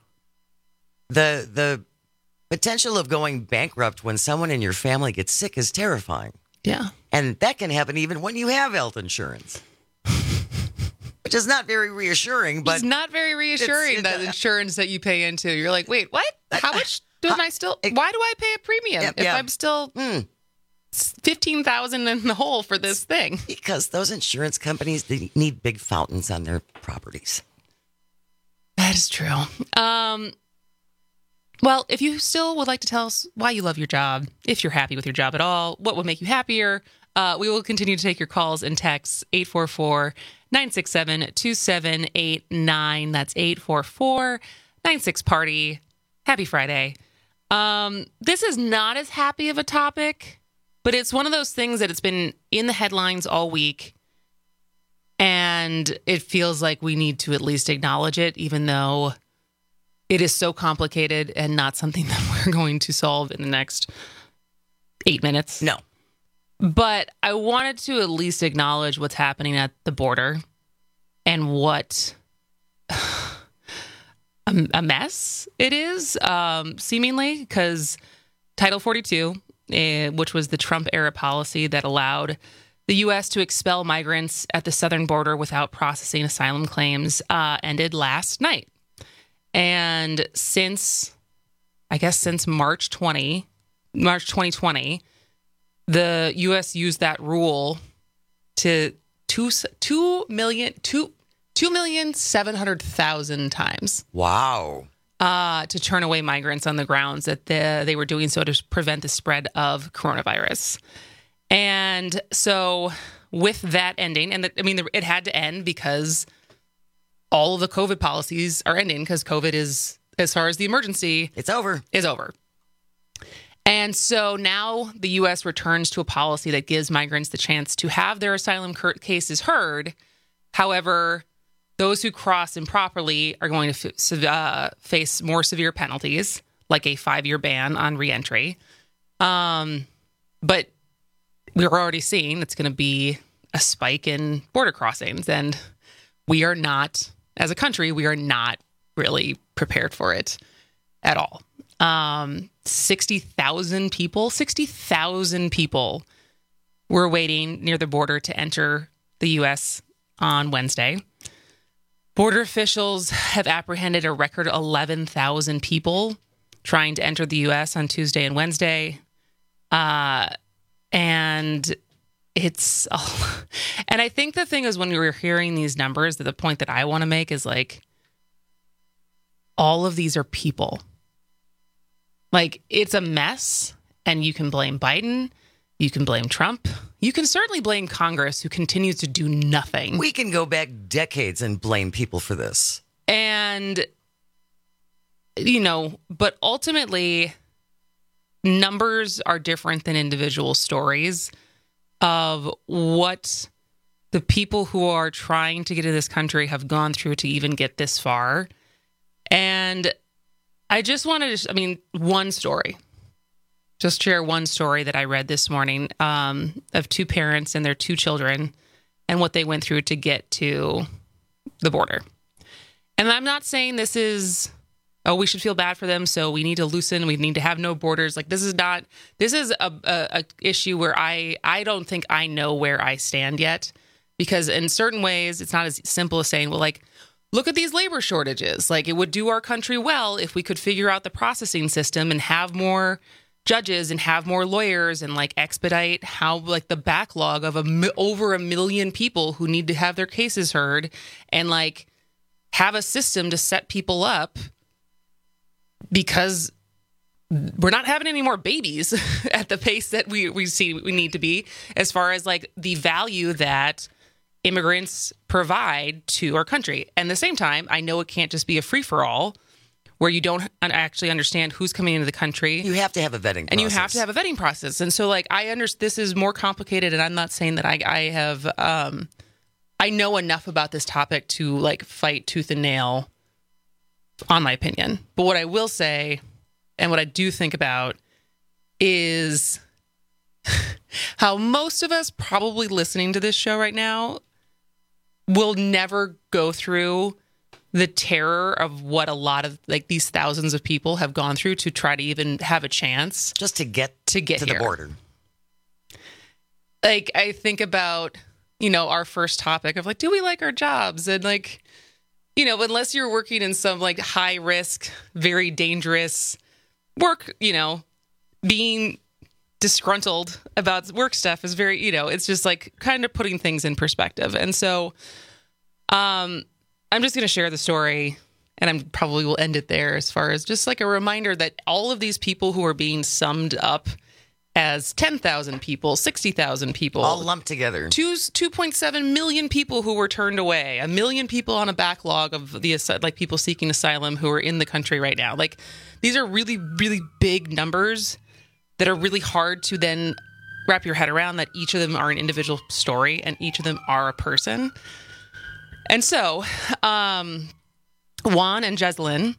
S24: The potential of going bankrupt when someone in your family gets sick is terrifying.
S22: Yeah.
S24: And that can happen even when you have health insurance. Which is not very reassuring, but...
S22: It's not very reassuring, that insurance that you pay into. You're like, wait, what? How much am I still... Why do I pay a premium if I'm still $15,000 in the hole for this thing?
S24: Because those insurance companies, they need big fountains on their properties.
S22: That is true. Well, if you still would like to tell us why you love your job, if you're happy with your job at all, what would make you happier, we will continue to take your calls and texts, 844-967-2789. That's 844-96-PARTY. Happy Friday. This is not as happy of a topic, but it's one of those things that it's been in the headlines all week. And it feels like we need to at least acknowledge it, even though it is so complicated and not something that we're going to solve in the next 8 minutes.
S24: No.
S22: But I wanted to at least acknowledge what's happening at the border and what a mess it is, seemingly, because Title 42, which was the Trump-era policy that allowed the U.S. to expel migrants at the southern border without processing asylum claims, ended last night. And since March 2020, the U.S. used that rule to 2,700,000 times.
S24: Wow.
S22: To turn away migrants on the grounds that they were doing so to prevent the spread of coronavirus. And so with that ending, it had to end because all of the COVID policies are ending because COVID is, as far as the emergency,
S24: it's over.
S22: Is over. And so now the U.S. returns to a policy that gives migrants the chance to have their asylum cases heard. However, those who cross improperly are going to face more severe penalties, like a 5-year ban on reentry. But we're already seeing it's going to be a spike in border crossings, and we are not, as a country, we are not really prepared for it at all. 60,000 people were waiting near the border to enter the U.S. on Wednesday. Border officials have apprehended a record 11,000 people trying to enter the U.S. on Tuesday and Wednesday. And it's, and I think the thing is, when we were hearing these numbers, that the point that I want to make is like, all of these are people. Like, it's a mess, And you can blame Biden. You can blame Trump. You can certainly blame Congress, who continues to do nothing.
S24: We can go back decades and blame people for this.
S22: And, but ultimately, numbers are different than individual stories of what the people who are trying to get to this country have gone through to even get this far. And I just wanted to, one story. Just share one story that I read this morning of two parents and their two children and what they went through to get to the border. And I'm not saying this is, we should feel bad for them, so we need to loosen, we need to have no borders. Like, this is a issue where I don't think I know where I stand yet, because in certain ways, it's not as simple as saying, well, like, look at these labor shortages. Like, it would do our country well if we could figure out the processing system and have more judges and have more lawyers and like expedite how like the backlog of over 1 million people who need to have their cases heard, and like have a system to set people up, because we're not having any more babies at the pace that we see we need to be, as far as like the value that immigrants provide to our country. And at the same time, I know it can't just be a free-for-all where you don't actually understand who's coming into the country.
S24: You have to have a vetting process.
S22: And you have to have a vetting process. And so, like, I understand this is more complicated, and I'm not saying that I have, I know enough about this topic to, like, fight tooth and nail on my opinion. But what I will say, and what I do think about, is how most of us probably listening to this show right now will never go through the terror of what a lot of like these thousands of people have gone through to try to even have a chance
S24: just to get
S22: to
S24: here. The border.
S22: Like, I think about, our first topic of like, do we like our jobs? And like, unless you're working in some like high risk, very dangerous work, being disgruntled about work stuff is very, it's just like kind of putting things in perspective. And so, I'm just going to share the story, and I probably will end it there, as far as just like a reminder that all of these people who are being summed up as 10,000 people, 60,000 people,
S24: all lumped together,
S22: 2.7 million people who were turned away, 1 million people on a backlog of the like people seeking asylum who are in the country right now. Like, these are really, really big numbers that are really hard to then wrap your head around, that each of them are an individual story and each of them are a person. And so, Juan and Jessalyn,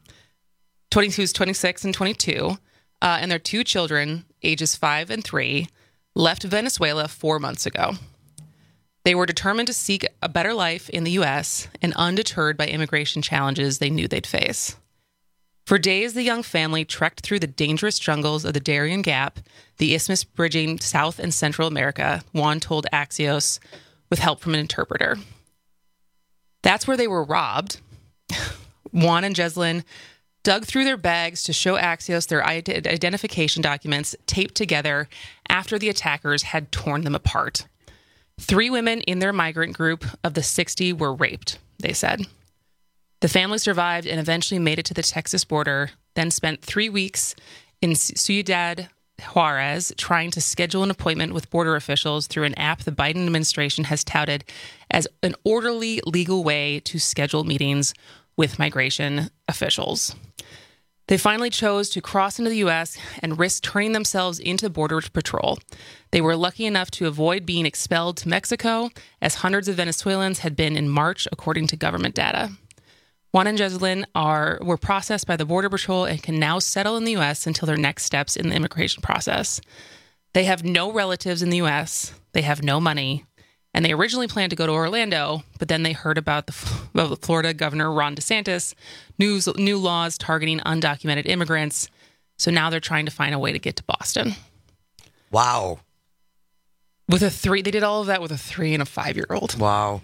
S22: 26 and 22, and their two children, ages 5 and 3, left Venezuela 4 months ago. They were determined to seek a better life in the U.S. and undeterred by immigration challenges they knew they'd face. For days, the young family trekked through the dangerous jungles of the Darien Gap, the isthmus bridging South and Central America, Juan told Axios, with help from an interpreter. That's where they were robbed. Juan and Jessalyn dug through their bags to show Axios their identification documents taped together after the attackers had torn them apart. 3 women in their migrant group of the 60 were raped, they said. The family survived and eventually made it to the Texas border, then spent 3 weeks in Ciudad Juarez trying to schedule an appointment with border officials through an app the Biden administration has touted as an orderly, legal way to schedule meetings with migration officials. They finally chose to cross into the U.S. and risk turning themselves into Border Patrol. They were lucky enough to avoid being expelled to Mexico, as hundreds of Venezuelans had been in March, according to government data. Juan and Jessalyn were processed by the Border Patrol and can now settle in the U.S. until their next steps in the immigration process. They have no relatives in the U.S., they have no money, and they originally planned to go to Orlando, but then they heard about the Florida Governor Ron DeSantis' new laws targeting undocumented immigrants, so now they're trying to find a way to get to Boston.
S24: Wow.
S22: With a 3, they did all of that with a 3 and a 5-year-old.
S24: Wow.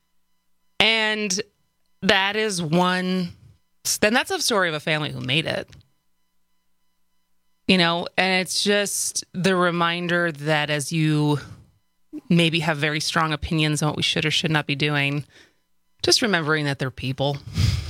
S22: And that is one, then that's a story of a family who made it. And it's just the reminder that as you maybe have very strong opinions on what we should or should not be doing, just remembering that they're people.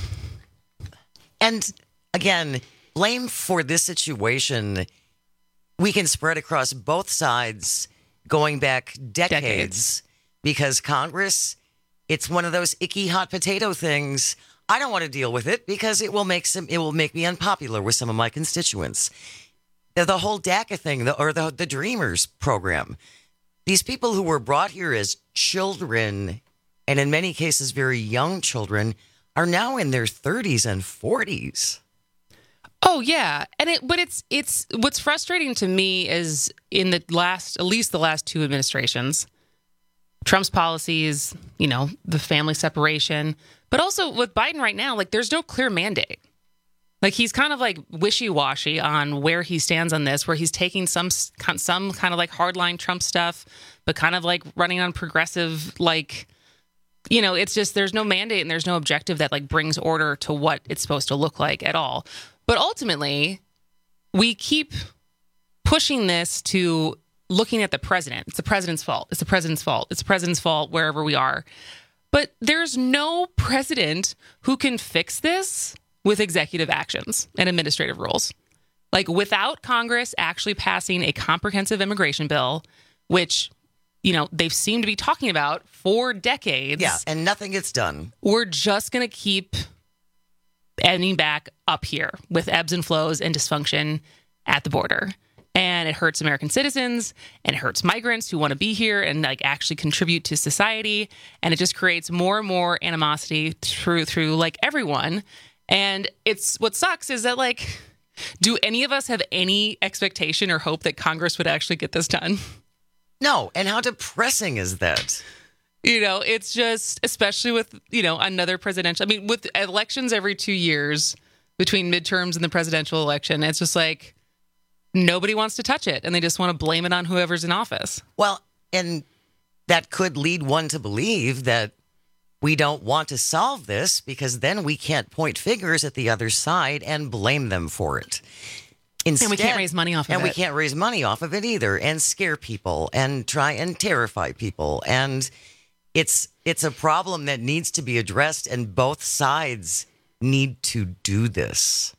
S24: And again, blame for this situation we can spread across both sides going back decades. Because Congress, it's one of those icky hot potato things. I don't want to deal with it because it will make me unpopular with some of my constituents. The whole DACA thing, the Dreamers program. These people who were brought here as children, and in many cases very young children, are now in their 30s and 40s.
S22: Oh yeah, but it's what's frustrating to me is in at least the last two administrations, Trump's policies, the family separation, but also with Biden right now, like there's no clear mandate. Like he's kind of like wishy-washy on where he stands on this, where he's taking some kind of like hardline Trump stuff, but kind of like running on progressive, like, it's just there's no mandate and there's no objective that like brings order to what it's supposed to look like at all. But ultimately, we keep pushing this to looking at the president. It's the president's fault. It's the president's fault. It's the president's fault wherever we are. But there's no president who can fix this with executive actions and administrative rules. Like without Congress actually passing a comprehensive immigration bill, which, they've seemed to be talking about for decades.
S24: Yeah, and nothing gets done.
S22: We're just going to keep ending back up here with ebbs and flows and dysfunction at the border. And it hurts American citizens and it hurts migrants who want to be here and like actually contribute to society. And it just creates more and more animosity through like everyone. And it's what sucks is that like, do any of us have any expectation or hope that Congress would actually get this done?
S24: No. And how depressing is that?
S22: It's just, especially with, another presidential, with elections every 2 years between midterms and the presidential election, it's just like nobody wants to touch it and they just want to blame it on whoever's in office.
S24: Well, and that could lead one to believe that we don't want to solve this because then we can't point fingers at the other side and blame them for it. Instead,
S22: and we can't raise money off of it.
S24: And we can't raise money off of it either and scare people and try and terrify people. And it's a problem that needs to be addressed and both sides need to do this.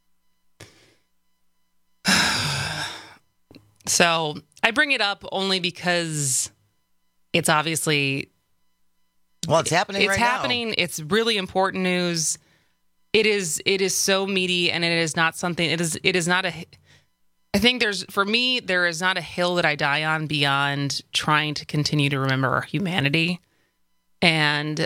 S22: So I bring it up only because it's obviously...
S24: Well, it's happening right now.
S22: It's happening. It's really important news. It is so meaty, and it is not something. It is not a. I think there is not a hill that I die on beyond trying to continue to remember our humanity, and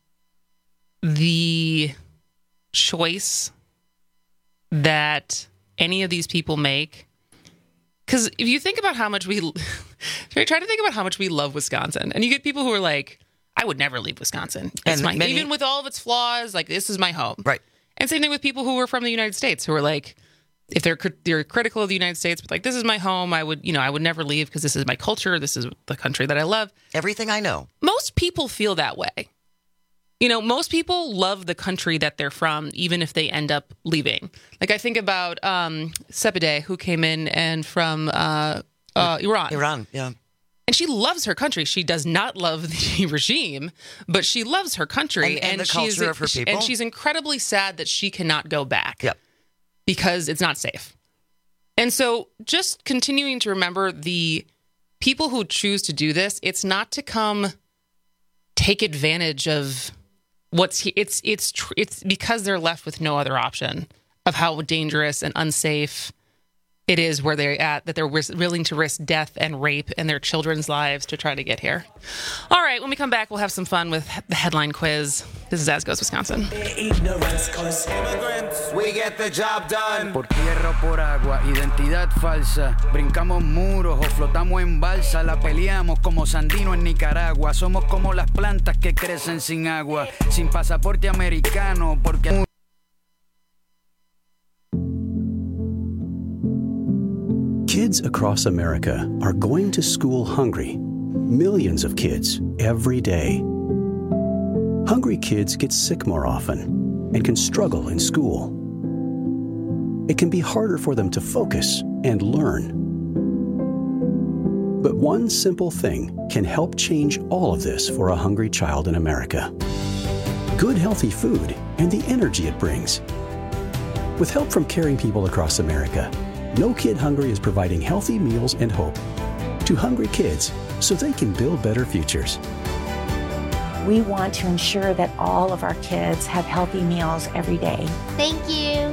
S22: the choice that any of these people make. Because if you think about how much try to think about how much we love Wisconsin, and you get people who are like, I would never leave Wisconsin. It's even with all of its flaws, like this is my home.
S24: Right.
S22: And same thing with people who are from the United States who are like, if they're critical of the United States, but like, this is my home. I would never leave because this is my culture. This is the country that I love.
S24: Everything I know.
S22: Most people feel that way. Most people love the country that they're from, even if they end up leaving. Like I think about Sepideh, who came in and from Iran.
S24: Iran, yeah.
S22: And she loves her country. She does not love the regime, but she loves her country
S24: and the culture of her people.
S22: And she's incredibly sad that she cannot go back.
S24: Yep.
S22: Because it's not safe. And so just continuing to remember the people who choose to do this, it's not to come take advantage of what's here. It's because they're left with no other option of how dangerous and unsafe it is where they're at, that they're willing to risk death and rape and their children's lives to try to get here. All right, when we come back, we'll have some fun with the headline quiz. This is As Goes Wisconsin.
S27: Ignorance, 'cause immigrants, we get the job done.
S2: Por tierra o por agua, identidad falsa. Brincamos muros o flotamos en balsa. La peleamos como Sandino en Nicaragua. Somos como las plantas que crecen sin agua. Sin pasaporte americano, porque...
S4: Kids across America are going to school hungry. Millions of kids every day. Hungry kids get sick more often and can struggle in school. It can be harder for them to focus and learn. But one simple thing can help change all of this for a hungry child in America. Good, healthy food and the energy it brings. With help from caring people across America, No Kid Hungry is providing healthy meals and hope to hungry kids so they can build better futures.
S1: We want to ensure that all of our kids have healthy meals every day.
S33: Thank you.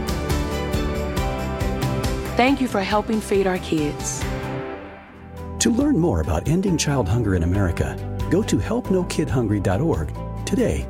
S30: Thank you for helping feed our kids.
S4: To learn more about ending child hunger in America, go to helpnokidhungry.org today.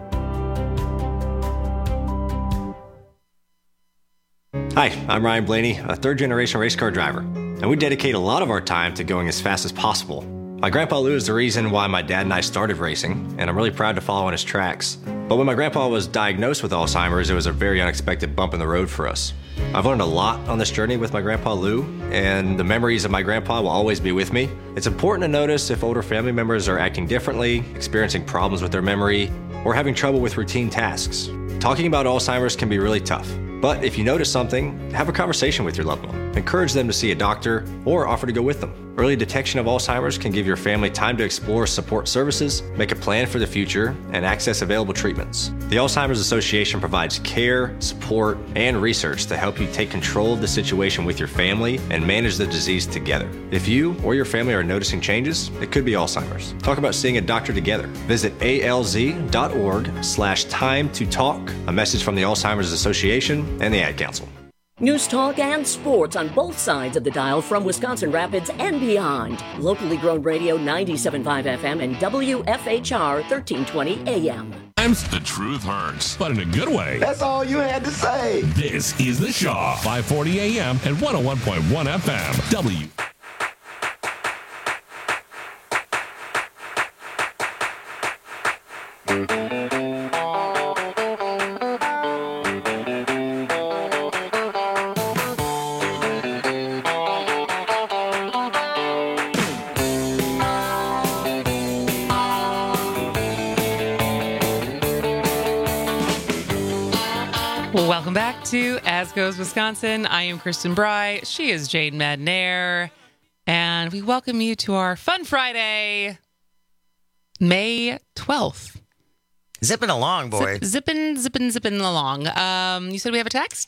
S5: Hi, I'm Ryan Blaney, a third-generation race car driver, and we dedicate a lot of our time to going as fast as possible. My grandpa Lou is the reason why my dad and I started racing, and I'm really proud to follow in his tracks. But when my grandpa was diagnosed with Alzheimer's, it was a very unexpected bump in the road for us. I've learned a lot on this journey with my grandpa Lou, and the memories of my grandpa will always be with me. It's important to notice if older family members are acting differently, experiencing problems with their memory, or having trouble with routine tasks. Talking about Alzheimer's can be really tough. But if you notice something, have a conversation with your loved one. Encourage them to see a doctor or offer to go with them. Early detection of Alzheimer's can give your family time to explore support services, make a plan for the future, and access available treatments. The Alzheimer's Association provides care, support, and research to help you take control of the situation with your family and manage the disease together. If you or your family are noticing changes, it could be Alzheimer's. Talk about seeing a doctor together. Visit alz.org/time to talk. A message from the Alzheimer's Association and the Ad Council.
S6: News talk and sports on both sides of the dial from Wisconsin Rapids and beyond. Locally grown radio 97.5 FM and WFHR 1320 AM.
S7: Sometimes the truth hurts, but in a good way.
S8: That's all you had to say.
S7: This is The Shaw, 540 AM and 101.1 FM.
S22: Welcome back to As Goes Wisconsin. I am Kristen Bry. She is Jade Madnair. And we welcome you to our Fun Friday, May 12th.
S24: Zipping along, boy.
S22: Zipping along. You said we have a text?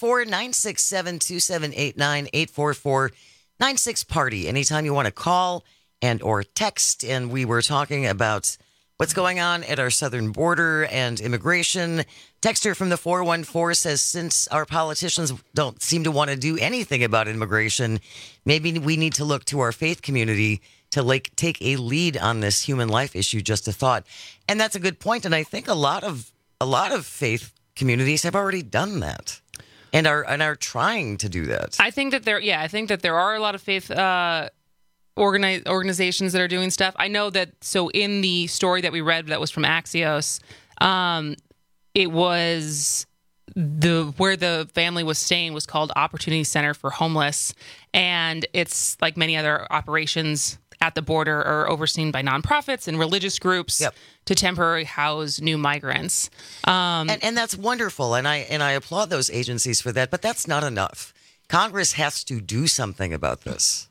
S24: 844-967-2789, 844-96-PARTY. Anytime you want to call and or text. And we were talking about what's going on at our southern border and immigration. Texter from the 414 says, since our politicians don't seem to want to do anything about immigration, maybe we need to look to our faith community to take a lead on this human life issue. Just a thought. And that's a good point. And I think a lot of faith communities have already done that and are trying to do that.
S22: I think that there are a lot of faith organizations that are doing stuff. I know that. So in the story that we read that was from Axios, it was where the family was staying was called Opportunity Center for Homeless, and it's like many other operations at the border are overseen by nonprofits and religious groups to temporarily house new migrants.
S24: And that's wonderful, and I applaud those agencies for that. But that's not enough. Congress has to do something about this.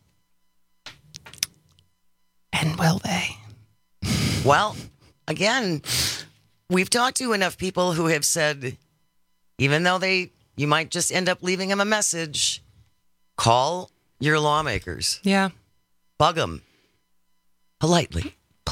S22: And will they?
S24: Well, again, we've talked to enough people who have said, even though you might just end up leaving them a message, call your lawmakers.
S22: Yeah.
S24: Bug them. Politely.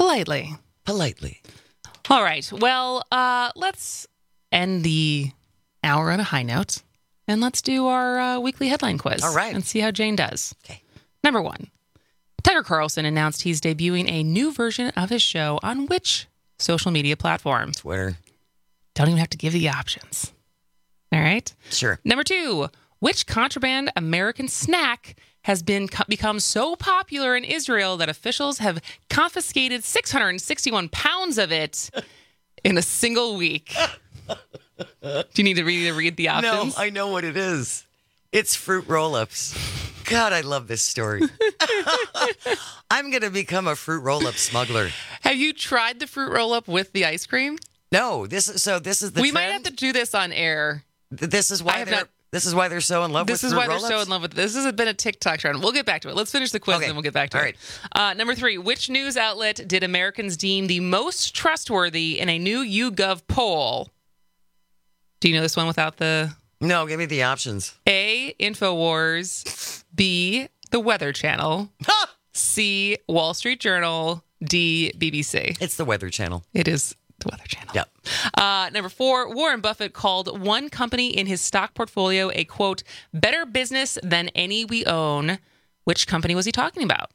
S22: All right. Well, let's end the hour on a high note, and let's do our weekly headline quiz.
S24: All right.
S22: And see how Jane does. Okay. Number 1. Tucker Carlson announced he's debuting a new version of his show on which social media platform?
S24: Twitter.
S22: Don't even have to give the options. All right?
S24: Sure.
S22: Number 2. Which contraband American snack has become so popular in Israel that officials have confiscated 661 pounds of it in a single week? Do you need to read the options?
S24: No, I know what it is. It's fruit roll-ups. God, I love this story. I'm going to become a fruit roll-up smuggler.
S22: Have you tried the fruit roll-up with the ice cream?
S24: No. This is the
S22: We
S24: trend?
S22: might have to do this on air.
S24: This is why they're so in love with fruit roll-ups? This is why they're so in love with
S22: this. This has been a TikTok trend. We'll get back to it. Let's finish the quiz and then we'll get back to it. Right. Number 3. Which news outlet did Americans deem the most trustworthy in a new YouGov poll? Do you know this one without the
S24: No, give me the options.
S22: A, InfoWars. B, The Weather Channel. C, Wall Street Journal. D, BBC.
S24: It's the Weather Channel.
S22: It is the Weather Channel.
S24: Yep.
S22: Number 4, Warren Buffett called one company in his stock portfolio a, quote, better business than any we own. Which company was he talking about?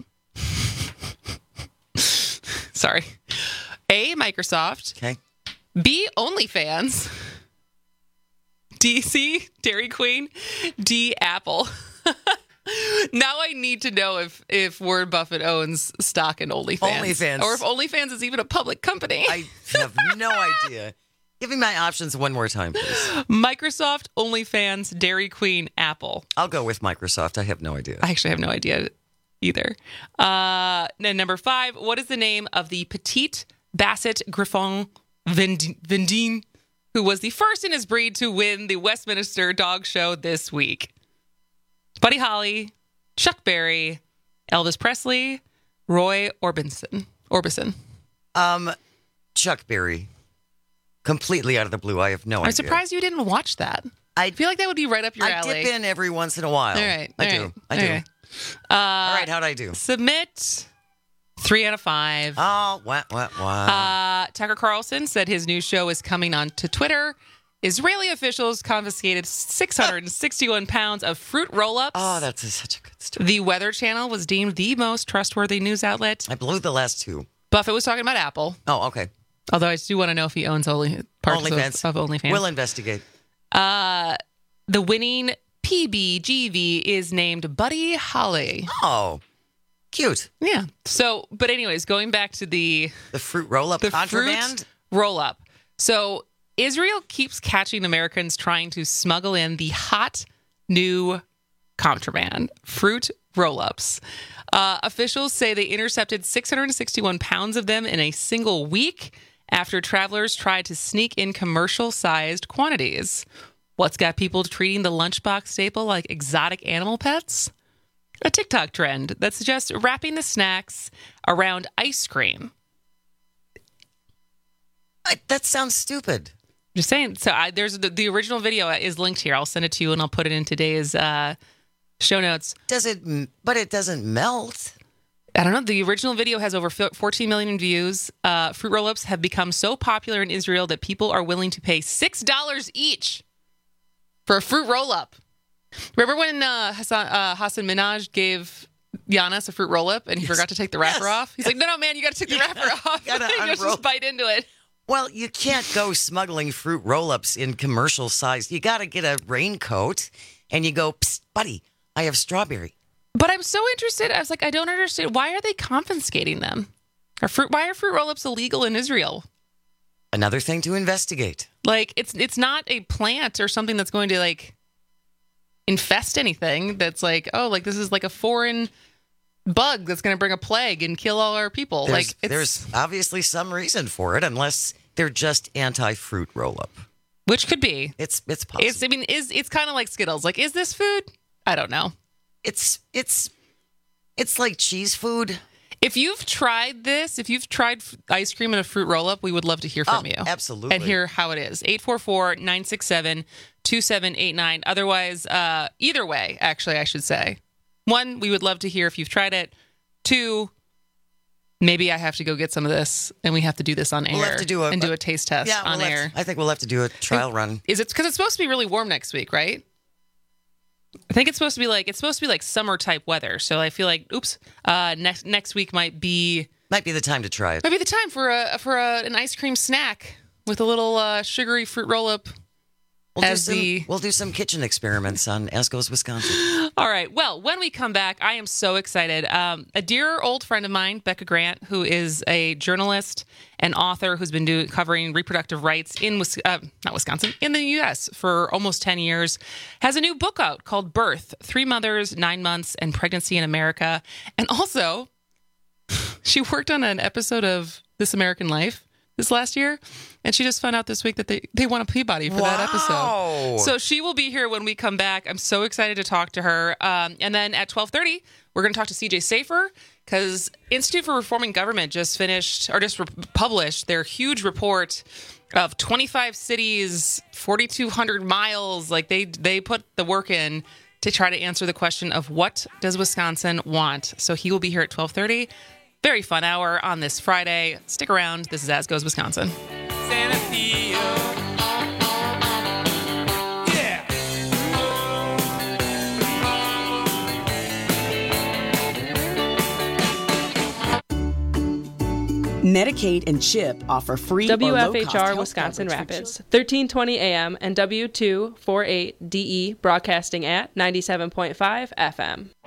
S22: Sorry. A, Microsoft.
S24: Okay.
S22: B, OnlyFans. D, C, Dairy Queen. D, Apple. Now I need to know if Warren Buffett owns stock in OnlyFans. Or if OnlyFans is even a public company.
S24: I have no idea. Give me my options one more time, please.
S22: Microsoft, OnlyFans, Dairy Queen, Apple.
S24: I'll go with Microsoft. I have no idea.
S22: I actually have no idea either. Then number 5, what is the name of the Petite Basset Griffon Vendine, who was the first in his breed to win the Westminster Dog Show this week? Buddy Holly, Chuck Berry, Elvis Presley, Roy Orbison.
S24: Chuck Berry. Completely out of the blue. I have no idea.
S22: I'm surprised you didn't watch that. I feel like that would be right up your alley.
S24: I dip in every once in a while.
S22: All right.
S24: I do. All right, how'd I do?
S22: Submit 3 out of 5.
S24: Oh, what?
S22: Tucker Carlson said his new show is coming on to Twitter. Israeli officials confiscated 661 pounds of fruit roll-ups.
S24: Oh, that's such a good story.
S22: The Weather Channel was deemed the most trustworthy news outlet.
S24: I blew the last 2.
S22: Buffett was talking about Apple.
S24: Oh, okay.
S22: Although I do want to know if he owns OnlyFans. Of OnlyFans.
S24: We'll investigate.
S22: The winning PBGV is named Buddy Holly.
S24: Oh, cute.
S22: Yeah. So, but anyways, going back to the
S24: fruit roll-up contraband?
S22: Fruit roll-up. So Israel keeps catching Americans trying to smuggle in the hot new contraband, fruit roll-ups. Officials say they intercepted 661 pounds of them in a single week after travelers tried to sneak in commercial-sized quantities. What's got people treating the lunchbox staple like exotic animal pets? A TikTok trend that suggests wrapping the snacks around ice cream.
S24: That sounds stupid.
S22: Just saying. So there's the original video is linked here. I'll send it to you and I'll put it in today's show notes.
S24: But it doesn't melt.
S22: I don't know. The original video has over 14 million views. Fruit roll-ups have become so popular in Israel that people are willing to pay $6 each for a fruit roll-up. Remember when Hassan Minhaj gave Giannis a fruit roll-up and he forgot to take the wrapper off? He's like, no, man, you got to take the wrapper off. You just bite into it.
S24: Well, you can't go smuggling fruit roll-ups in commercial size. You got to get a raincoat and you go, psst, buddy, I have strawberry.
S22: But I'm so interested. I was like, I don't understand. Why are they confiscating them? Why are fruit roll-ups illegal in Israel?
S24: Another thing to investigate.
S22: Like, it's not a plant or something that's going to, like, infest anything. That's like, oh, like, this is like a foreign bug that's going to bring a plague and kill all our people.
S24: There's obviously some reason for it, unless they're just anti-fruit roll-up.
S22: Which could be.
S24: It's possible.
S22: It's kind of like Skittles. Like, is this food? I don't know.
S24: It's like cheese food.
S22: If you've tried this, if you've tried ice cream and a fruit roll-up, we would love to hear from you.
S24: Absolutely.
S22: And hear how it is. 844-967-2789. Otherwise, either way, actually, I should say. 1, we would love to hear if you've tried it. 2, maybe I have to go get some of this and we have to do this on air.
S24: We'll have to do
S22: a taste test on air.
S24: I think we'll have to do a trial run.
S22: Is it because it's supposed to be really warm next week, right? I think it's supposed to be like summer type weather. So I feel like, next week might be
S24: the time to try it.
S22: Might be the time for an ice cream snack with a little sugary fruit roll up.
S24: We'll do some kitchen experiments on As Goes Wisconsin.
S22: All right. Well, when we come back, I am so excited. A dear old friend of mine, Becca Grant, who is a journalist and author who's been covering reproductive rights in in the U.S. for almost 10 years, has a new book out called Birth: 3 Mothers, 9 Months, and Pregnancy in America. And also, she worked on an episode of This American Life this last year, and she just found out this week that they won a Peabody for that episode. So she will be here when we come back. I'm so excited to talk to her. And then at 12:30, we're going to talk to CJ Safer, because Institute for Reforming Government just published their huge report of 25 cities, 4,200 miles. Like they put the work in to try to answer the question of what does Wisconsin want. So he will be here at 12:30. Very fun hour on this Friday. Stick around. This is As Goes Wisconsin.
S3: Medicaid and CHIP offer free
S8: WFHR Wisconsin Rapids, 1320 AM and W248DE broadcasting at 97.5 FM.